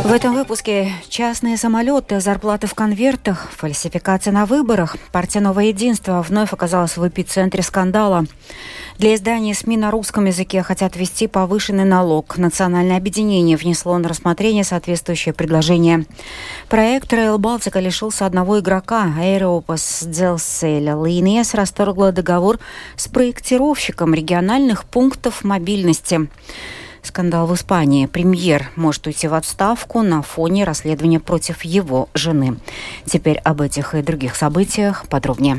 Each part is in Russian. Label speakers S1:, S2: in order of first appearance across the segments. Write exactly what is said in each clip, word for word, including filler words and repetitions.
S1: В этом выпуске частные самолеты, зарплаты в конвертах, фальсификация на выборах. Партия «Новое единство» вновь оказалась в эпицентре скандала. Для издания СМИ на русском языке хотят ввести повышенный налог. Национальное объединение внесло на рассмотрение соответствующее предложение. Проект Rail Baltica лишился одного игрока. Eiropas Dzelzceļa Līnijas расторгла договор с проектировщиком региональных пунктов мобильности. Скандал в Испании. Премьер может уйти в отставку на фоне расследования против его жены. Теперь об этих и других событиях подробнее.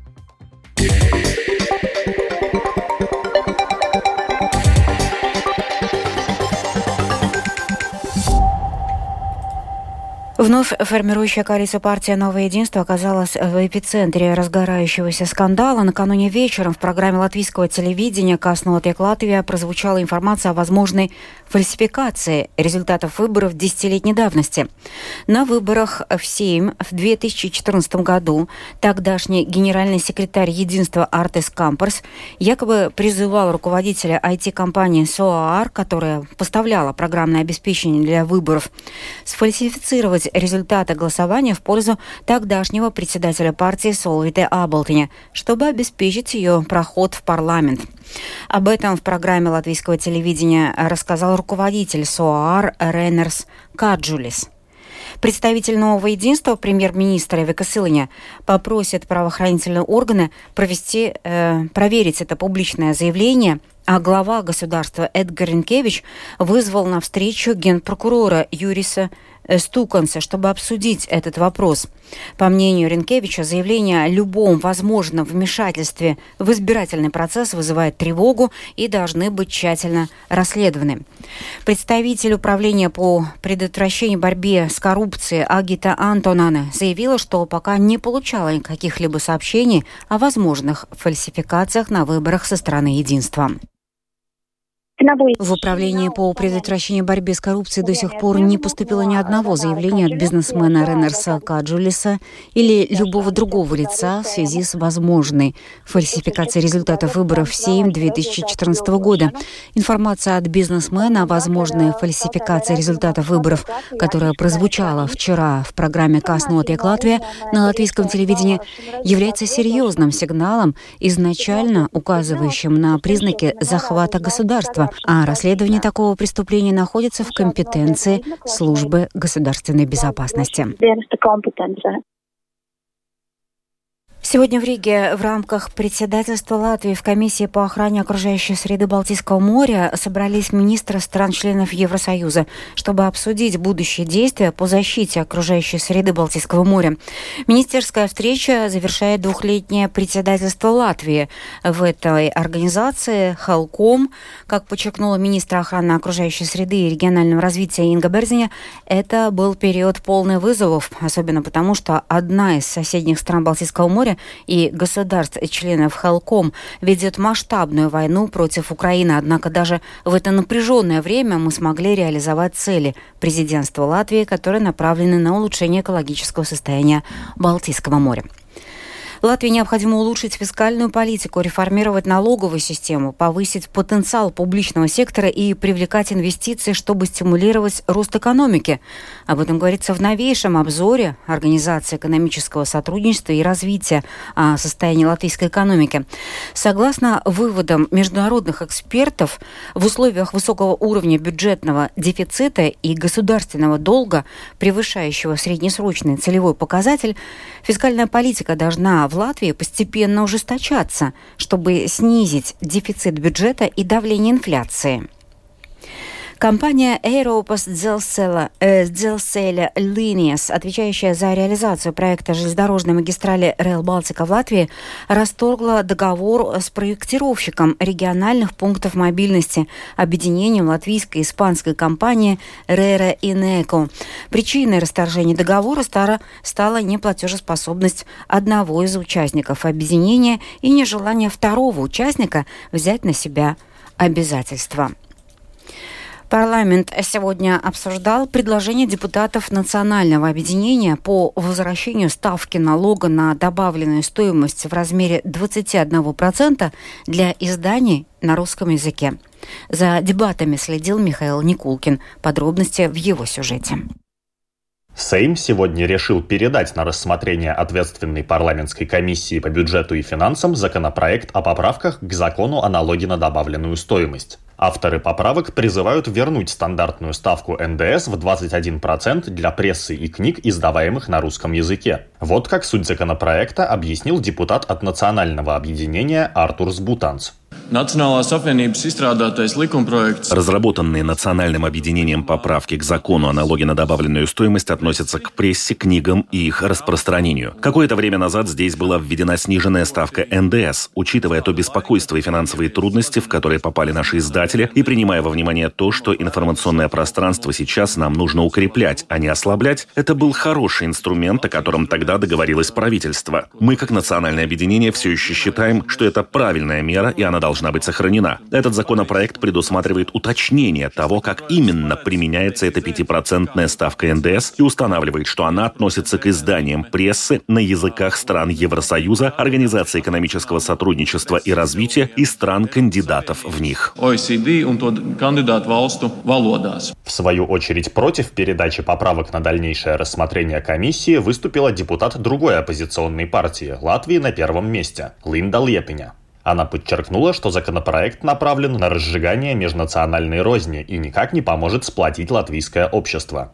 S1: Вновь формирующая коалиция партия «Новое единство» оказалась в эпицентре разгорающегося скандала. Накануне вечером в программе латвийского телевидения «Kas notiek Latvijā» прозвучала информация о возможной фальсификации результатов выборов десятилетней давности. На выборах в Сейм в две тысячи четырнадцатом году тогдашний генеральный секретарь единства Артис Кампарс якобы призывал руководителя ай ти-компании Соаар, которая поставляла программное обеспечение для выборов, сфальсифицировать результаты голосования в пользу тогдашнего председателя партии Солвите Аболтиņa, чтобы обеспечить ее проход в парламент. Об этом в программе латвийского телевидения рассказал руководитель Соаар Рейнерс Каджулис. Представитель «Нового единства», премьер-министра Вика Силаņa, попросит правоохранительные органы провести, э, проверить это публичное заявление, а глава государства Эдгар Ринкевич вызвал на встречу генпрокурора Юриса Стуканса, чтобы обсудить этот вопрос. По мнению Ринкевича, заявление о любом возможном вмешательстве в избирательный процесс вызывает тревогу и должны быть тщательно расследованы. Представитель управления по предотвращению борьбы с коррупцией Агита Антонане заявила, что пока не получала каких-либо сообщений о возможных фальсификациях на выборах со стороны единства. В управлении по предотвращению борьбы с коррупцией до сих пор не поступило ни одного заявления от бизнесмена Рейнерса Каджулиса или любого другого лица в связи с возможной фальсификацией результатов выборов в Сейм две тысячи четырнадцатого года. Информация от бизнесмена о возможной фальсификации результатов выборов, которая прозвучала вчера в программе «Kas notiek Latvijā» на латвийском телевидении, является серьезным сигналом, изначально указывающим на признаки захвата государства, а расследование такого преступления находится в компетенции Службы государственной безопасности. Сегодня в Риге в рамках председательства Латвии в комиссии по охране окружающей среды Балтийского моря собрались министры стран-членов Евросоюза, чтобы обсудить будущие действия по защите окружающей среды Балтийского моря. Министерская встреча завершает двухлетнее председательство Латвии в этой организации Helcom. Как подчеркнула министр охраны окружающей среды и регионального развития Инга Берзиņa, это был период полный вызовов, особенно потому, что одна из соседних стран Балтийского моря и государств-членов Helcom ведет масштабную войну против Украины. Однако даже в это напряженное время мы смогли реализовать цели президентства Латвии, которые направлены на улучшение экологического состояния Балтийского моря. Латвии необходимо улучшить фискальную политику, реформировать налоговую систему, повысить потенциал публичного сектора и привлекать инвестиции, чтобы стимулировать рост экономики. Об этом говорится в новейшем обзоре Организации экономического сотрудничества и развития о состоянии латвийской экономики. Согласно выводам международных экспертов, в условиях высокого уровня бюджетного дефицита и государственного долга, превышающего среднесрочный целевой показатель, фискальная политика должна в Латвии постепенно ужесточаться, чтобы снизить дефицит бюджета и давление инфляции. Компания Eiropas Dzelzceļa Līnijas, отвечающая за реализацию проекта железнодорожной магистрали Rail Baltica в Латвии, расторгла договор с проектировщиком региональных пунктов мобильности, объединением латвийской и испанской компании Rere Ineco. Причиной расторжения договора стала, стала неплатежеспособность одного из участников объединения и нежелание второго участника взять на себя обязательства. Парламент сегодня обсуждал предложение депутатов Национального объединения по возвращению ставки налога на добавленную стоимость в размере двадцать один процент для изданий на русском языке. За дебатами следил Михаил Никулкин. Подробности в его сюжете.
S2: Сейм сегодня решил передать на рассмотрение ответственной парламентской комиссии по бюджету и финансам законопроект о поправках к закону о налоге на добавленную стоимость. Авторы поправок призывают вернуть стандартную ставку эн дэ эс в двадцать один процент для прессы и книг, издаваемых на русском языке. Вот как суть законопроекта объяснил депутат от Национального объединения Артурс Бутанс.
S3: Разработанные национальным объединением поправки к закону о налоге на добавленную стоимость относятся к прессе, книгам и их распространению. Какое-то время назад здесь была введена сниженная ставка эн дэ эс, учитывая то беспокойство и финансовые трудности, в которые попали наши издатели, и принимая во внимание то, что информационное пространство сейчас нам нужно укреплять, а не ослаблять. Это был хороший инструмент, о котором тогда договорилось правительство. Мы, как национальное объединение, все еще считаем, что это правильная мера, и она должна быть сохранена. Этот законопроект предусматривает уточнение того, как именно применяется эта пятипроцентная ставка эн дэ эс, и устанавливает, что она относится к изданиям прессы на языках стран Евросоюза, Организации экономического сотрудничества и развития и стран-кандидатов в них.
S2: В свою очередь против передачи поправок на дальнейшее рассмотрение комиссии выступила депутат другой оппозиционной партии – Латвии на первом месте – Линда Лепиня. Она подчеркнула, что законопроект направлен на разжигание межнациональной розни и никак не поможет сплотить латвийское общество.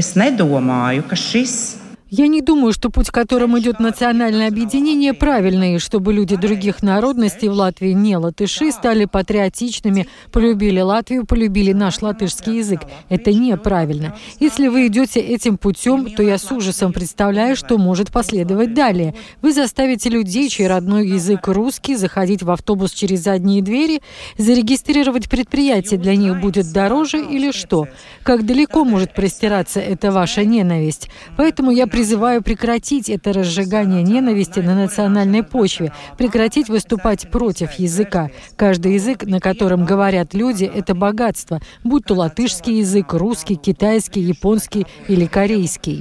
S4: Я не думаю, что путь, которым идет национальное объединение, правильный, чтобы люди других народностей в Латвии, не латыши, стали патриотичными, полюбили Латвию, полюбили наш латышский язык. Это неправильно. Если вы идете этим путем, то я с ужасом представляю, что может последовать далее. Вы заставите людей, чей родной язык русский, заходить в автобус через задние двери, зарегистрировать предприятие для них будет дороже или что? Как далеко может простираться эта ваша ненависть? Поэтому я призываю прекратить это разжигание ненависти на национальной почве, прекратить выступать против языка. Каждый язык, на котором говорят люди, это богатство, будь то латышский язык, русский, китайский, японский или корейский.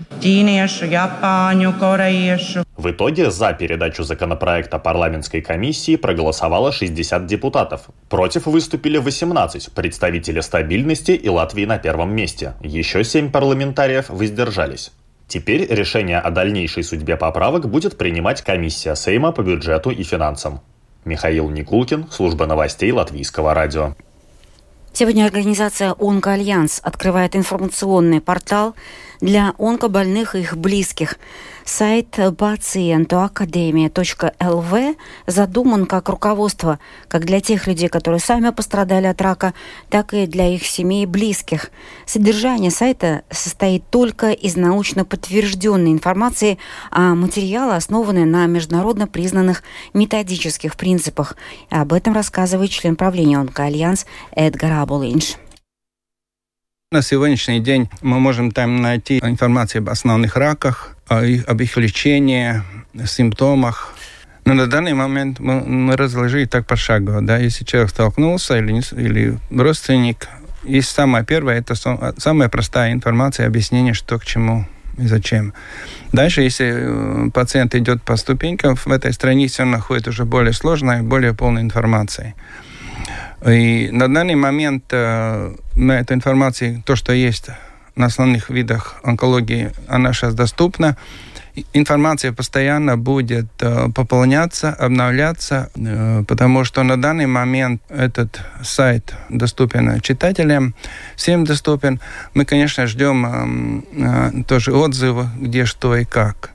S2: В итоге за передачу законопроекта парламентской комиссии проголосовало шестьдесят депутатов. Против выступили восемнадцать, представители стабильности и Латвии на первом месте. Еще семь парламентариев воздержались. Теперь решение о дальнейшей судьбе поправок будет принимать комиссия Сейма по бюджету и финансам. Михаил Никулкин, служба новостей Латвийского радио.
S1: Сегодня организация «Онкоальянс» открывает информационный портал для онкобольных и их близких. Сайт пациентоакадемия точка эл ви задуман как руководство как для тех людей, которые сами пострадали от рака, так и для их семей и близких. Содержание сайта состоит только из научно подтвержденной информации, а материалы основаны на международно признанных методических принципах. Об этом рассказывает член правления «Онкоальянс» Эдгар Аболинш.
S5: На сегодняшний день мы можем там найти информацию об основных раках, об их лечении, симптомах. Но на данный момент мы, мы разложили так пошагово. Да? Если человек столкнулся или, или родственник, есть самое первое, это самая простая информация, объяснение, что к чему и зачем. Дальше, если пациент идет по ступенькам, в этой странице он находит уже более сложной, более полной информацией. И на данный момент э, на этой информации, то, что есть на основных видах онкологии, она сейчас доступна. Информация постоянно будет э, пополняться, обновляться, э, потому что на данный момент этот сайт доступен читателям, всем доступен. Мы, конечно, ждем э, э, тоже отзывы, где, что и как.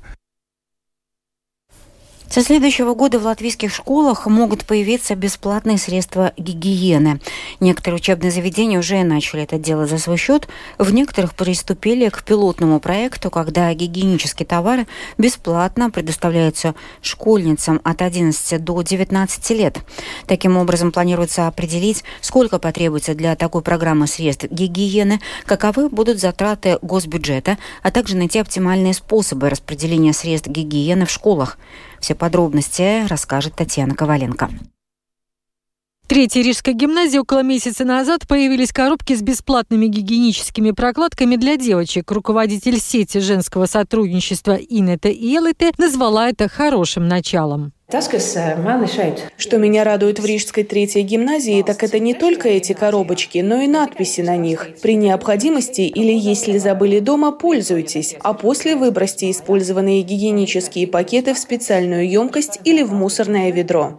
S1: Со следующего года в латвийских школах могут появиться бесплатные средства гигиены. Некоторые учебные заведения уже начали это делать за свой счет. В некоторых приступили к пилотному проекту, когда гигиенические товары бесплатно предоставляются школьницам от одиннадцати до девятнадцати лет. Таким образом, планируется определить, сколько потребуется для такой программы средств гигиены, каковы будут затраты госбюджета, а также найти оптимальные способы распределения средств гигиены в школах. Все подробности расскажет Татьяна Коваленко.
S4: В Третьей Рижской гимназии около месяца назад появились коробки с бесплатными гигиеническими прокладками для девочек. Руководитель сети женского сотрудничества Инета Иелите назвала это хорошим началом.
S6: Что меня радует в Рижской третьей гимназии, так это не только эти коробочки, но и надписи на них. При необходимости или если забыли дома, пользуйтесь, а после выбросьте использованные гигиенические пакеты в специальную емкость или в мусорное ведро.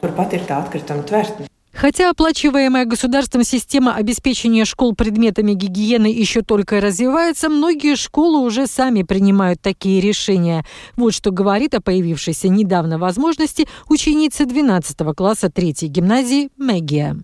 S4: Хотя оплачиваемая государством система обеспечения школ предметами гигиены еще только развивается, многие школы уже сами принимают такие решения. Вот что говорит о появившейся недавно возможности ученица двенадцатого класса третьей гимназии Мэгия.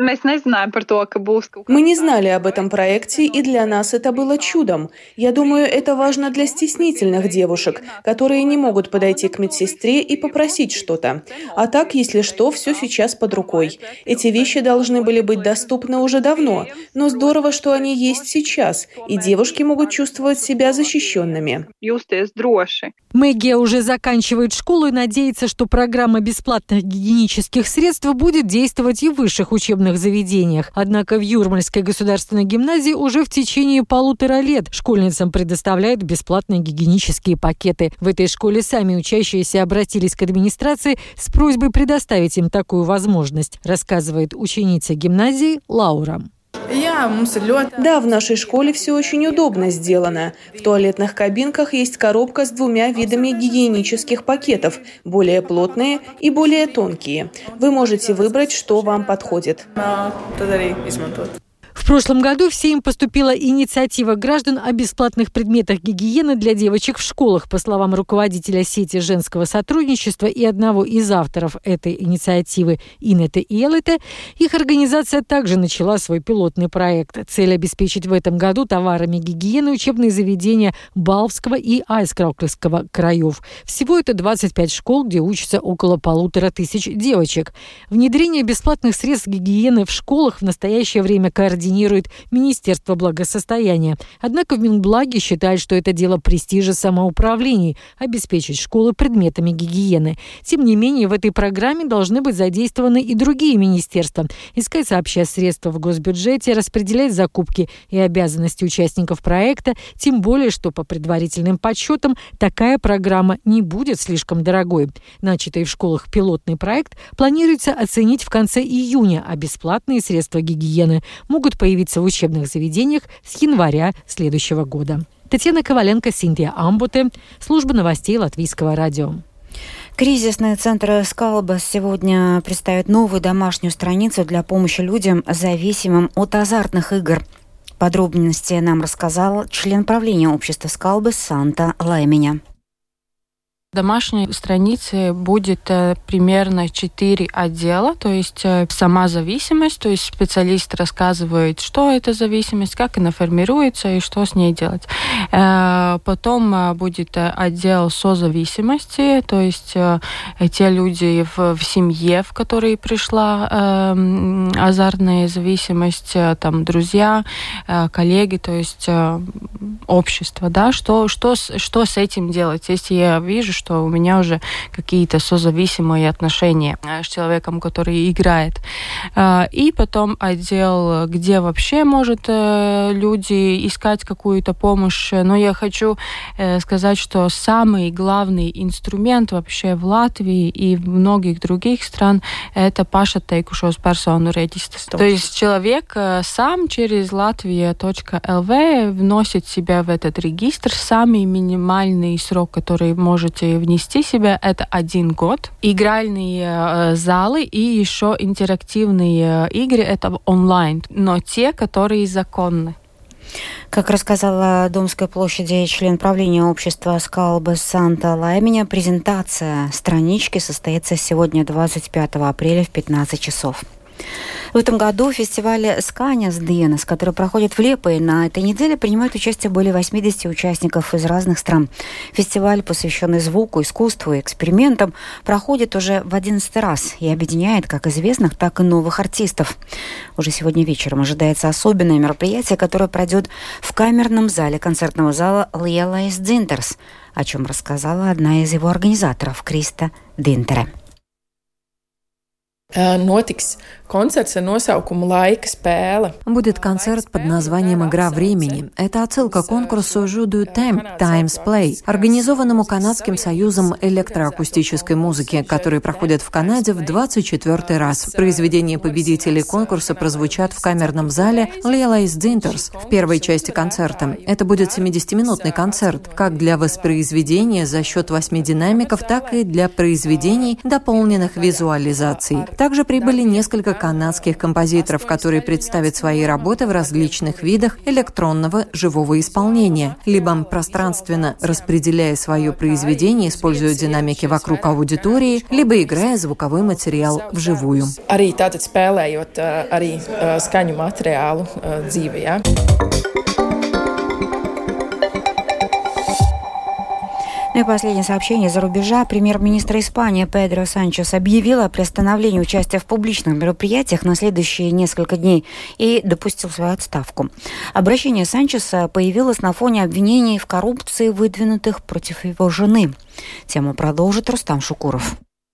S6: Мы не знали об этом проекте, и для нас это было чудом. Я думаю, это важно для стеснительных девушек, которые не могут подойти к медсестре и попросить что-то. А так, если что, все сейчас под рукой. Эти вещи должны были быть доступны уже давно, но здорово, что они есть сейчас, и девушки могут чувствовать себя защищенными.
S4: Мэгия уже заканчивает школу и надеется, что программа бесплатных гигиенических средств будет действовать и в высших учебных заведениях. Однако в Юрмальской государственной гимназии уже в течение полутора лет школьницам предоставляют бесплатные гигиенические пакеты. В этой школе сами учащиеся обратились к администрации с просьбой предоставить им такую возможность, рассказывает ученица гимназии Лаура.
S6: Да, в нашей школе все очень удобно сделано. В туалетных кабинках есть коробка с двумя видами гигиенических пакетов, более плотные и более тонкие. Вы можете выбрать, что вам подходит.
S4: В прошлом году в Сейм поступила инициатива граждан о бесплатных предметах гигиены для девочек в школах. По словам руководителя сети женского сотрудничества и одного из авторов этой инициативы Инеты Иелете, их организация также начала свой пилотный проект. Цель обеспечить в этом году товарами гигиены учебные заведения Балвского и Айскрауклского краев. Всего это двадцать пять школ, где учатся около полутора тысяч девочек. Внедрение бесплатных средств гигиены в школах в настоящее время координирует Министерство благосостояния. Однако в Минблаге считают, что это дело престижа самоуправлений – обеспечить школы предметами гигиены. Тем не менее, в этой программе должны быть задействованы и другие министерства. Искать сообща средства в госбюджете, распределять закупки и обязанности участников проекта, тем более, что по предварительным подсчетам такая программа не будет слишком дорогой. Начатый в школах пилотный проект планируется оценить в конце июня, а бесплатные средства гигиены могут появиться в учебных заведениях с января следующего года. Татьяна Коваленко, Синтия Амбуте, служба новостей Латвийского радио.
S1: Кризисные центры Скалбас сегодня представят новую домашнюю страницу для помощи людям, зависимым от азартных игр. Подробности нам рассказал член правления общества Скалбас Санта Лайменя.
S7: Домашней странице будет э, примерно четыре отдела, то есть э, сама зависимость, то есть специалист рассказывает, что это зависимость, как она формируется и что с ней делать. Э, потом э, будет э, отдел созависимости, то есть э, те люди в, в семье, в которой пришла э, азартная зависимость, э, там друзья, э, коллеги, то есть э, общество, да, что, что, что с этим делать, если я вижу, что у меня уже какие-то созависимые отношения с человеком, который играет. И потом отдел, где вообще может люди искать какую-то помощь. Но я хочу сказать, что самый главный инструмент вообще в Латвии и в многих других странах это pašatteikušos personu регистр. То есть человек сам через latvia точка эл ви вносит себя в этот регистр. Самый минимальный срок, который можете внести себя, это один год. Игральные э, залы и еще интерактивные э, игры, это онлайн, но те, которые законны.
S1: Как рассказала Домской площади член правления общества Скалбас Санта Лайменя, презентация странички состоится сегодня, двадцать пятого апреля в пятнадцать часов. В этом году в фестивале «Сканяс Dienas», который проходит в Лиепае, на этой неделе принимают участие более восьмидесяти участников из разных стран. Фестиваль, посвященный звуку, искусству и экспериментам, проходит уже в одиннадцатый раз и объединяет как известных, так и новых артистов. Уже сегодня вечером ожидается особенное мероприятие, которое пройдет в камерном зале концертного зала Lielais Dzintars, о чем рассказала одна из его организаторов, Криста Динтере.
S8: Будет концерт под названием «Игра времени». Это отсылка к конкурсу «Judo Time» Times Play, организованному Канадским союзом электроакустической музыки, который проходит в Канаде в двадцать четвёртый раз. Произведения победителей конкурса прозвучат в камерном зале Lillies Dinters в первой части концерта. Это будет семидесятиминутный концерт, как для воспроизведения за счет восьми динамиков, так и для произведений, дополненных визуализаций. Также прибыли несколько канадских композиторов, которые представят свои работы в различных видах электронного живого исполнения, либо пространственно распределяя свое произведение, используя динамики вокруг аудитории, либо играя звуковой материал вживую.
S1: Ну и последнее сообщение из-за рубежа. Премьер-министр Испании Педро Санчес объявил о приостановлении участия в публичных мероприятиях на следующие несколько дней и допустил свою отставку. Обращение Санчеса появилось на фоне обвинений в коррупции, выдвинутых против его жены. Тему продолжит Рустам Шукуров.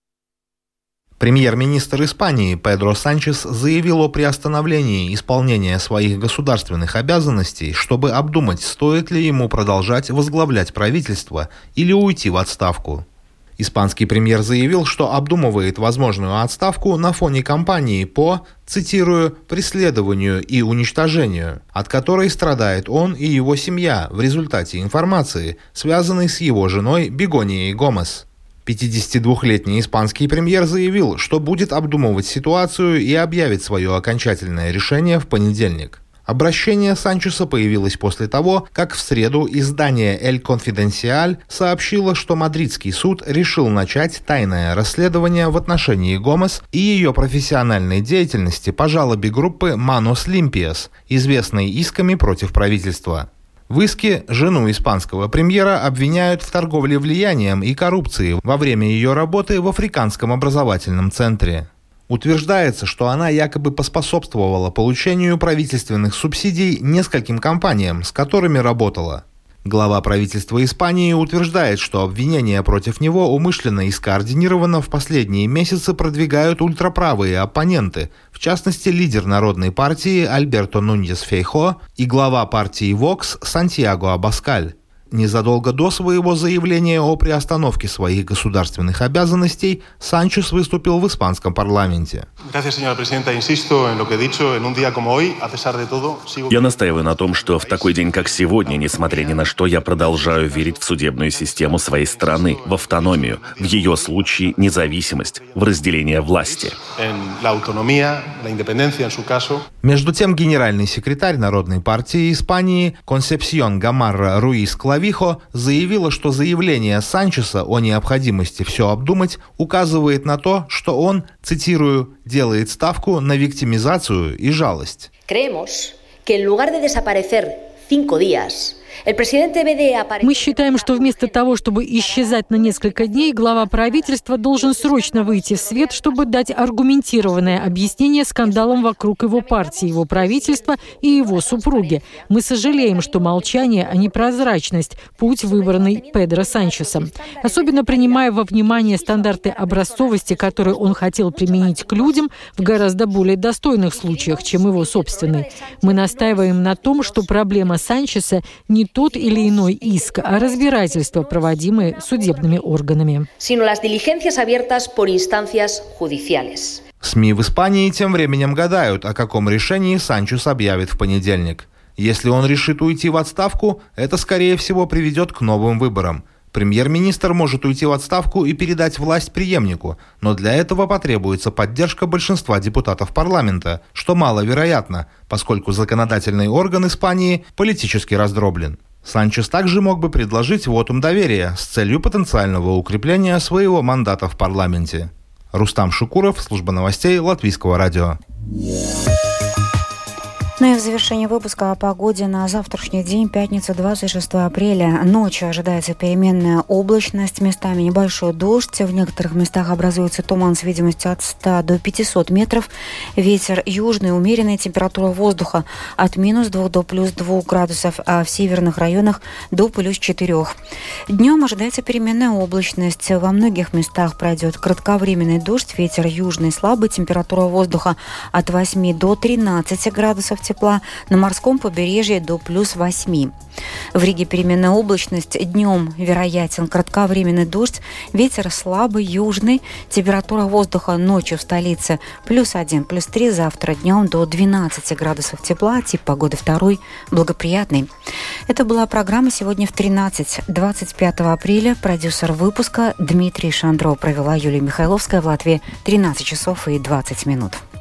S9: Премьер-министр Испании Педро Санчес заявил о приостановлении исполнения своих государственных обязанностей, чтобы обдумать, стоит ли ему продолжать возглавлять правительство или уйти в отставку. Испанский премьер заявил, что обдумывает возможную отставку на фоне кампании по, цитирую, «преследованию и уничтожению», от которой страдает он и его семья в результате информации, связанной с его женой Бегонией Гомес. пятидесятидвухлетний испанский премьер заявил, что будет обдумывать ситуацию и объявит свое окончательное решение в понедельник. Обращение Санчеса появилось после того, как в среду издание «El Confidencial» сообщило, что мадридский суд решил начать тайное расследование в отношении Гомес и ее профессиональной деятельности по жалобе группы «Manos Limpias», известной исками против правительства. В иске жену испанского премьера обвиняют в торговле влиянием и коррупции во время ее работы в Африканском образовательном центре. Утверждается, что она якобы поспособствовала получению правительственных субсидий нескольким компаниям, с которыми работала. Глава правительства Испании утверждает, что обвинения против него умышленно и скоординированно в последние месяцы продвигают ультраправые оппоненты, в частности лидер Народной партии Альберто Нуньес Фейхо и глава партии Вокс Сантьяго Абаскаль. Незадолго до своего заявления о приостановке своих государственных обязанностей Санчес выступил в испанском парламенте.
S3: Я настаиваю на том, что в такой день, как сегодня, несмотря ни на что, я продолжаю верить в судебную систему своей страны, в автономию, в ее случае независимость, в разделение власти.
S9: Между тем, генеральный секретарь Народной партии Испании Консепсьон Гамарра Руис Клавихо заявила, что заявление Санчеса о необходимости все обдумать указывает на то, что он, цитирую, «делает ставку на виктимизацию и жалость».
S4: Мы считаем, что вместо того, чтобы исчезать на несколько дней, глава правительства должен срочно выйти в свет, чтобы дать аргументированное объяснение скандалам вокруг его партии, его правительства и его супруги. Мы сожалеем, что молчание, а не прозрачность – путь, выбранный Педро Санчесом. Особенно принимая во внимание стандарты образцовости, которые он хотел применить к людям в гораздо более достойных случаях, чем его собственный. Мы настаиваем на том, что проблема Санчеса не тот или иной иск, а разбирательства, проводимые судебными органами.
S9: СМИ в Испании тем временем гадают, о каком решении Санчес объявит в понедельник. Если он решит уйти в отставку, это, скорее всего, приведет к новым выборам. Премьер-министр может уйти в отставку и передать власть преемнику, но для этого потребуется поддержка большинства депутатов парламента, что маловероятно, поскольку законодательный орган Испании политически раздроблен. Санчес также мог бы предложить вотум доверия с целью потенциального укрепления своего мандата в парламенте. Рустам Шукуров, служба новостей Латвийского радио.
S1: Ну и в завершение выпуска о погоде на завтрашний день, пятница, двадцать шестого апреля. Ночью ожидается переменная облачность, местами небольшой дождь. В некоторых местах образуется туман с видимостью от ста до пятисот метров. Ветер южный, умеренная, температура воздуха от минус двух до плюс двух градусов, а в северных районах до плюс четырех. Днем ожидается переменная облачность. Во многих местах пройдет кратковременный дождь, ветер южный слабый, температура воздуха от восьми до тринадцати градусов тепла, на морском побережье до плюс восьми. В Риге переменная облачность, днем вероятен кратковременный дождь, ветер слабый, южный, температура воздуха ночью в столице плюс один, плюс три, завтра днем до двенадцати градусов тепла, тип погоды второй, благоприятный. Это была программа «Сегодня в тринадцать», двадцать пятого апреля, продюсер выпуска Дмитрий Шандро, провела Юлия Михайловская, в Латвии тринадцать часов и двадцать минут.